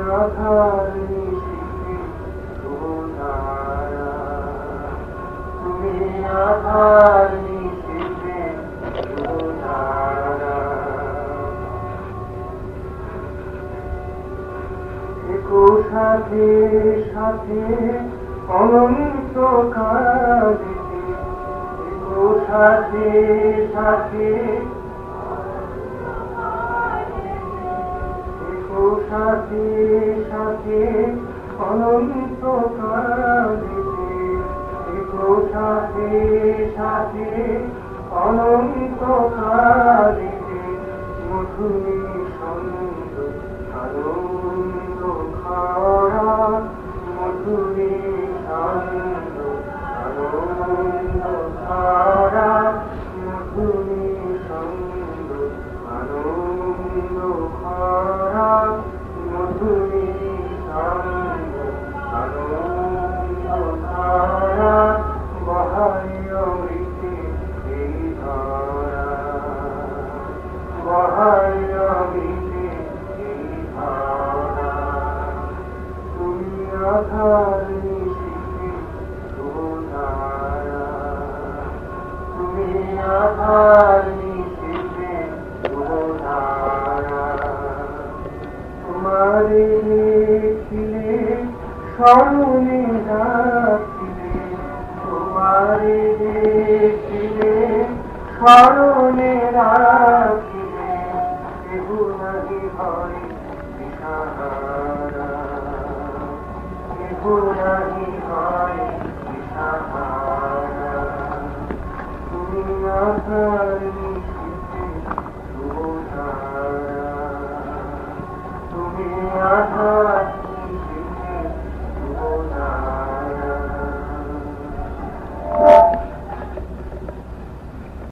আধার নিশীথে শুভতারা, তুমি আধার নিশীথে শুভতারা। থেকো সাথে সাথে অনন্ত কালেতে, থেকো সাথে সাথে, থেকো সাথে সাথে অনন্ত কালেতে, থেকো সাথে সাথে অনন্ত কালেতে। মধুরী ছন্দ আনন্দ খারা, মধুরী ছন্দ আনন্দ খারা, মধুরী ছন্দ আনন্দ খারা, মধুরী ছন্দ আনন্দ খারা। বহায় অমৃতে এই ধারা, বহায় অমৃতে এই ধারা। তুমি আধার নিশীথে শুভতারা, তুমি আধার নিশীথে শুভতারা। তোমারে দেখিলে স্মরণে রাখিলে, তোমারে দেখিলে স্মরণে রাখিলে। কেহ নাহি হয় দিশাহারা, কেহ নাহি হয় দিশাহারা। তুমি আধার নিশীথে শুভতারা, তুমি আধার